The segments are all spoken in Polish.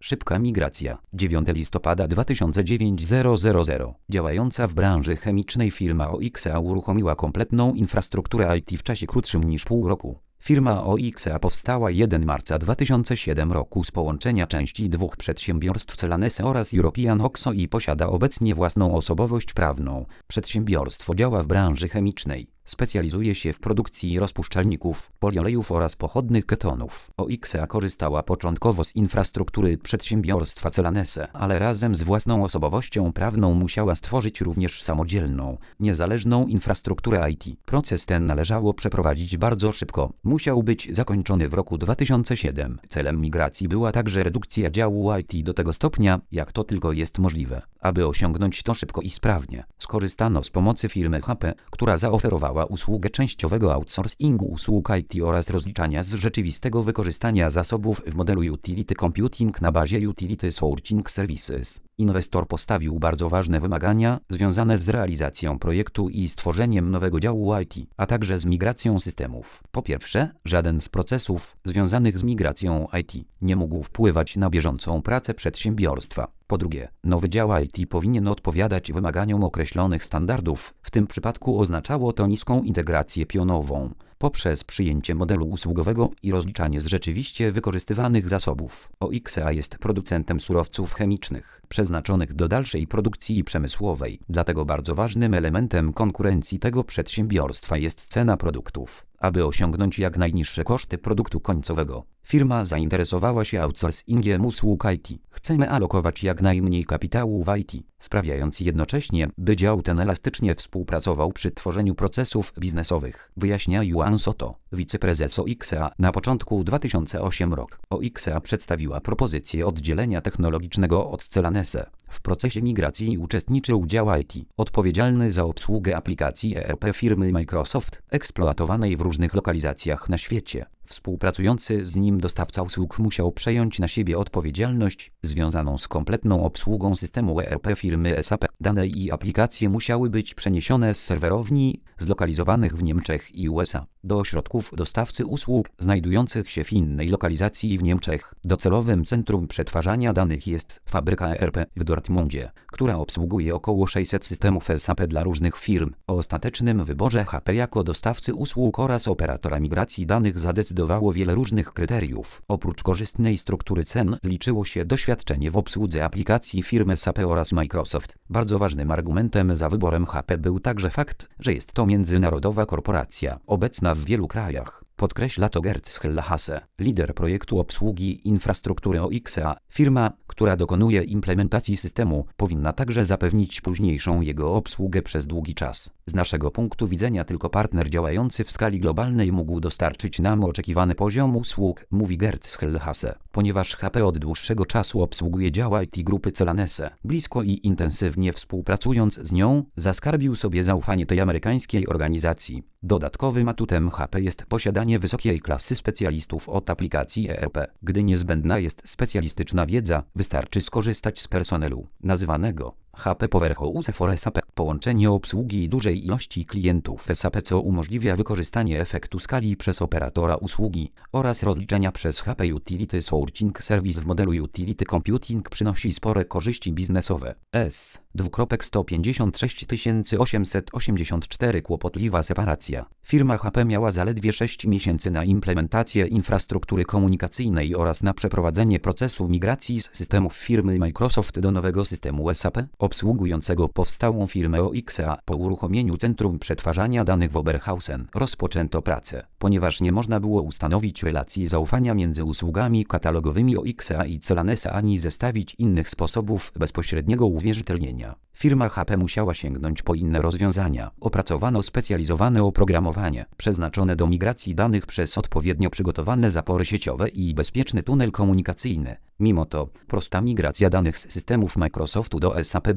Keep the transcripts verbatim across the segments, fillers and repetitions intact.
Szybka migracja. dziewiątego listopada dwa tysiące dziewiątego. Działająca w branży chemicznej firma O X A uruchomiła kompletną infrastrukturę I T w czasie krótszym niż pół roku. Firma O X A powstała pierwszego marca dwa tysiące siódmego roku z połączenia części dwóch przedsiębiorstw Celanese oraz European Oxo i posiada obecnie własną osobowość prawną. Przedsiębiorstwo działa w branży chemicznej. Specjalizuje się w produkcji rozpuszczalników, poliolejów oraz pochodnych ketonów. O X A korzystała początkowo z infrastruktury przedsiębiorstwa Celanese, ale razem z własną osobowością prawną musiała stworzyć również samodzielną, niezależną infrastrukturę I T. Proces ten należało przeprowadzić bardzo szybko. Musiał być zakończony w roku dwa tysiące siódmym. Celem migracji była także redukcja działu I T do tego stopnia, jak to tylko jest możliwe. Aby osiągnąć to szybko i sprawnie, skorzystano z pomocy firmy H P, która zaoferowała usługę częściowego outsourcingu usług I T oraz rozliczania z rzeczywistego wykorzystania zasobów w modelu Utility Computing na bazie Utility Sourcing Services. Inwestor postawił bardzo ważne wymagania związane z realizacją projektu i stworzeniem nowego działu I T, a także z migracją systemów. Po pierwsze, żaden z procesów związanych z migracją I T nie mógł wpływać na bieżącą pracę przedsiębiorstwa. Po drugie, nowy dział I T powinien odpowiadać wymaganiom określonych standardów. W tym przypadku oznaczało to niską integrację pionową poprzez przyjęcie modelu usługowego i rozliczanie z rzeczywiście wykorzystywanych zasobów. O X A jest producentem surowców chemicznych, przeznaczonych do dalszej produkcji przemysłowej. Dlatego bardzo ważnym elementem konkurencji tego przedsiębiorstwa jest cena produktów. Aby osiągnąć jak najniższe koszty produktu końcowego, firma zainteresowała się outsourcingiem usług I T. Chcemy alokować jak najmniej kapitału w I T, sprawiając jednocześnie, by dział ten elastycznie współpracował przy tworzeniu procesów biznesowych, wyjaśnia Juan Soto, wiceprezes O X A. Na początku dwa tysiące ósmego roku O X A przedstawiła propozycję oddzielenia technologicznego od Celanese. W procesie migracji uczestniczył dział I T, odpowiedzialny za obsługę aplikacji E R P firmy Microsoft, eksploatowanej w różnych lokalizacjach na świecie. Współpracujący z nim dostawca usług musiał przejąć na siebie odpowiedzialność związaną z kompletną obsługą systemu E R P firmy S A P. Dane i aplikacje musiały być przeniesione z serwerowni zlokalizowanych w Niemczech i U S A do ośrodków dostawcy usług znajdujących się w innej lokalizacji w Niemczech. Docelowym centrum przetwarzania danych jest fabryka E R P w Dortmundzie, która obsługuje około sześćset systemów S A P dla różnych firm. O ostatecznym wyborze H P jako dostawcy usług oraz operatora migracji danych zadecydowało wiele różnych kryteriów. Oprócz korzystnej struktury cen liczyło się doświadczenie w obsłudze aplikacji firmy S A P oraz Microsoft. Bardzo ważnym argumentem za wyborem H P był także fakt, że jest to międzynarodowa korporacja, obecna w wielu krajach. Podkreśla to Gerd Schellhase, lider projektu obsługi infrastruktury O X A. Firma, która dokonuje implementacji systemu, powinna także zapewnić późniejszą jego obsługę przez długi czas. Z naszego punktu widzenia tylko partner działający w skali globalnej mógł dostarczyć nam oczekiwany poziom usług, mówi Gerd Schellhase. Ponieważ H P od dłuższego czasu obsługuje dział I T grupy Celanese, blisko i intensywnie współpracując z nią, zaskarbił sobie zaufanie tej amerykańskiej organizacji. Dodatkowym atutem H P jest posiadanie wysokiej klasy specjalistów od aplikacji E R P. Gdy niezbędna jest specjalistyczna wiedza, wystarczy skorzystać z personelu, nazywanego H P Powerhouse for S A P. Połączenie obsługi dużej ilości klientów S A P, co umożliwia wykorzystanie efektu skali przez operatora usługi oraz rozliczenia przez H P Utility Sourcing Service w modelu Utility Computing, przynosi spore korzyści biznesowe. S. sto pięćdziesiąt sześć tysięcy osiemset osiemdziesiąt cztery Kłopotliwa separacja. Firma H P miała zaledwie sześć miesięcy na implementację infrastruktury komunikacyjnej oraz na przeprowadzenie procesu migracji z systemów firmy Microsoft do nowego systemu S A P, obsługującego powstałą firmę O X A. Po uruchomieniu centrum przetwarzania danych w Oberhausen rozpoczęto pracę. Ponieważ nie można było ustanowić relacji zaufania między usługami katalogowymi O X A i Celanese ani zestawić innych sposobów bezpośredniego uwierzytelnienia, firma H P musiała sięgnąć po inne rozwiązania. Opracowano specjalizowane oprogramowanie przeznaczone do migracji danych przez odpowiednio przygotowane zapory sieciowe i bezpieczny tunel komunikacyjny. Mimo to, prosta migracja danych z systemów Microsoftu do S A P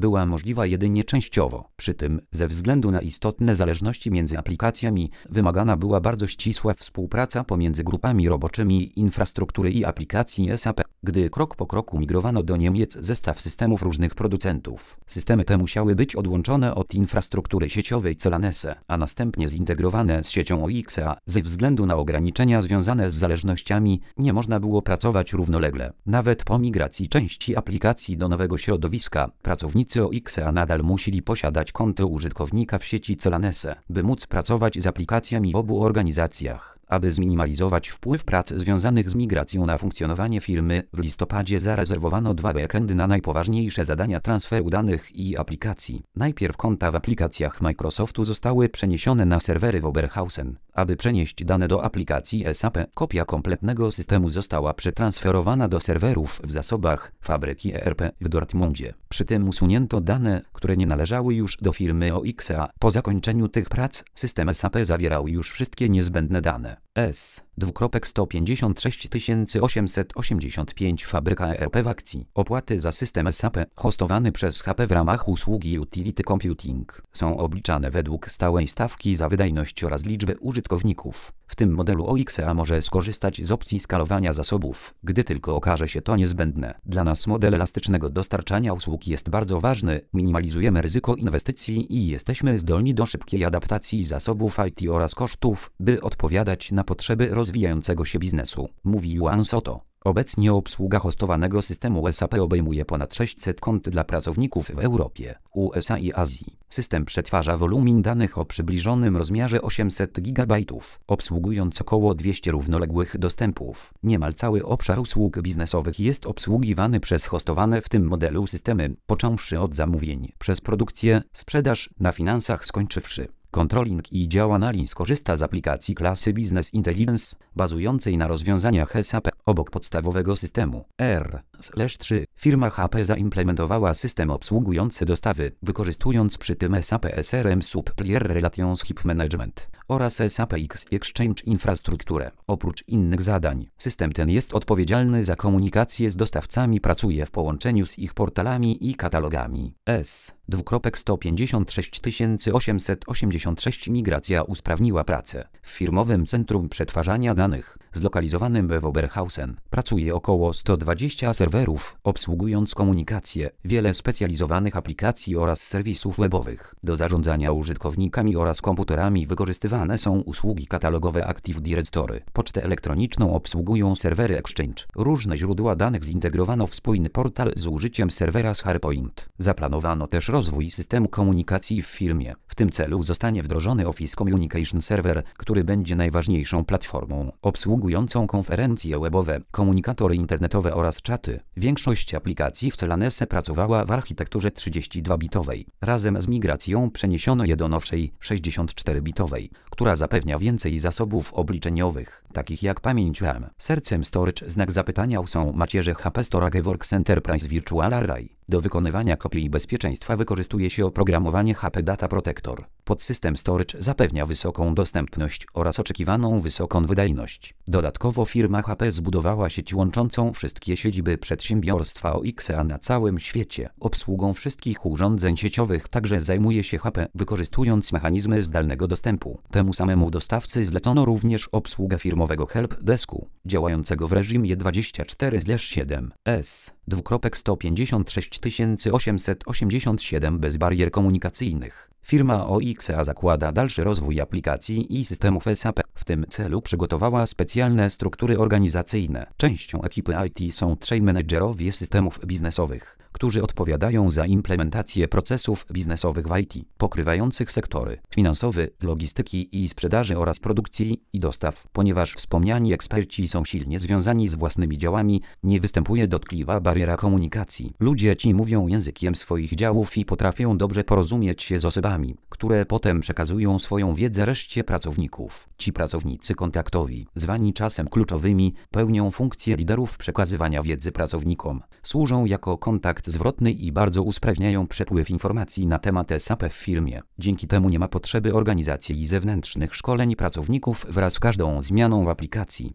była możliwa jedynie częściowo. Przy tym, ze względu na istotne zależności między aplikacjami, wymagana była bardzo ścisła współpraca pomiędzy grupami roboczymi infrastruktury i aplikacji S A P. Gdy krok po kroku migrowano do Niemiec zestaw systemów różnych producentów, systemy te musiały być odłączone od infrastruktury sieciowej Celanese, a następnie zintegrowane z siecią O X A. Ze względu na ograniczenia związane z zależnościami, nie można było pracować równolegle. Nawet po migracji części aplikacji do nowego środowiska, pracownicy O X A nadal musieli posiadać konto użytkownika w sieci Celanese, by móc pracować z aplikacjami w obu organizacjach. Aby zminimalizować wpływ prac związanych z migracją na funkcjonowanie firmy, w listopadzie zarezerwowano dwa weekendy na najpoważniejsze zadania transferu danych i aplikacji. Najpierw konta w aplikacjach Microsoftu zostały przeniesione na serwery w Oberhausen. Aby przenieść dane do aplikacji S A P, kopia kompletnego systemu została przetransferowana do serwerów w zasobach fabryki E R P w Dortmundzie. Przy tym usunięto dane, które nie należały już do firmy O X A. Po zakończeniu tych prac, system S A P zawierał już wszystkie niezbędne dane. S. sto pięćdziesiąt sześć tysięcy osiemset osiemdziesiąt pięć Fabryka E R P w akcji. Opłaty za system S A P, hostowany przez H P w ramach usługi Utility Computing, są obliczane według stałej stawki za wydajność oraz liczbę użytkowników. W tym modelu O X A może skorzystać z opcji skalowania zasobów, gdy tylko okaże się to niezbędne. Dla nas model elastycznego dostarczania usług jest bardzo ważny, minimalizujemy ryzyko inwestycji i jesteśmy zdolni do szybkiej adaptacji zasobów I T oraz kosztów, by odpowiadać na potrzeby rozwijającego się biznesu, mówi Juan Soto. Obecnie obsługa hostowanego systemu S A P obejmuje ponad sześćset kont dla pracowników w Europie, U S A i Azji. System przetwarza wolumin danych o przybliżonym rozmiarze osiemset gigabajtów, obsługując około dwieście równoległych dostępów. Niemal cały obszar usług biznesowych jest obsługiwany przez hostowane w tym modelu systemy, począwszy od zamówień, przez produkcję, sprzedaż, na finansach skończywszy. Controlling i dział Analyz korzysta z aplikacji klasy Business Intelligence, bazującej na rozwiązaniach S A P. Obok podstawowego systemu R trzy, firma H P zaimplementowała system obsługujący dostawy, wykorzystując przy tym S A P S R M Supplier Relationship Management oraz S A P X Exchange infrastrukturę. Oprócz innych zadań, system ten jest odpowiedzialny za komunikację z dostawcami, pracuje w połączeniu z ich portalami i katalogami. S. sto pięćdziesiąt sześć tysięcy osiemset osiemdziesiąt sześć Migracja usprawniła pracę. W firmowym centrum przetwarzania danych, zlokalizowanym w Oberhausen, pracuje około sto dwadzieścia serwerów, obsługując komunikację, wiele specjalizowanych aplikacji oraz serwisów webowych. Do zarządzania użytkownikami oraz komputerami wykorzystywane są usługi katalogowe Active Directory. Pocztę elektroniczną obsługują serwery Exchange. Różne źródła danych zintegrowano w spójny portal z użyciem serwera SharePoint. Zaplanowano też rozwój systemu komunikacji w firmie. W tym celu zostanie wdrożony Office Communication Server, który będzie najważniejszą platformą obsługującą konferencje webowe, komunikatory internetowe oraz czaty. Większość aplikacji w Celanese pracowała w architekturze trzydzieści dwa bitowej. Razem z migracją przeniesiono je do nowszej sześćdziesiąt cztery bitowej, która zapewnia więcej zasobów obliczeniowych, takich jak pamięć RAM. Sercem storage znak zapytania są macierze H P StorageWorks Enterprise Virtual Array. Do wykonywania kopii bezpieczeństwa wykorzystuje się oprogramowanie H P Data Protector. Podsystem storage zapewnia wysoką dostępność oraz oczekiwaną wysoką wydajność. Dodatkowo firma H P zbudowała sieć łączącą wszystkie siedziby przedsiębiorstwa O X A na całym świecie. Obsługą wszystkich urządzeń sieciowych także zajmuje się H P, wykorzystując mechanizmy zdalnego dostępu. Temu samemu dostawcy zlecono również obsługę firmowego helpdesku, działającego w reżimie dwadzieścia cztery na siedem. S. sto pięćdziesiąt sześć tysięcy osiemset osiemdziesiąt siedem bez barier komunikacyjnych. Firma O X A zakłada dalszy rozwój aplikacji i systemów S A P. W tym celu przygotowała specjalne struktury organizacyjne. Częścią ekipy I T są trzej menedżerowie systemów biznesowych, którzy odpowiadają za implementację procesów biznesowych w I T, pokrywających sektory finansowy, logistyki i sprzedaży oraz produkcji i dostaw. Ponieważ wspomniani eksperci są silnie związani z własnymi działami, nie występuje dotkliwa bariera komunikacji. Ludzie ci mówią językiem swoich działów i potrafią dobrze porozumieć się z osobami, które potem przekazują swoją wiedzę reszcie pracowników. Ci pracownicy kontaktowi, zwani czasem kluczowymi, pełnią funkcję liderów przekazywania wiedzy pracownikom. Służą jako kontakt zwrotny i bardzo usprawniają przepływ informacji na temat S A P w firmie. Dzięki temu nie ma potrzeby organizacji zewnętrznych szkoleń pracowników wraz z każdą zmianą w aplikacji.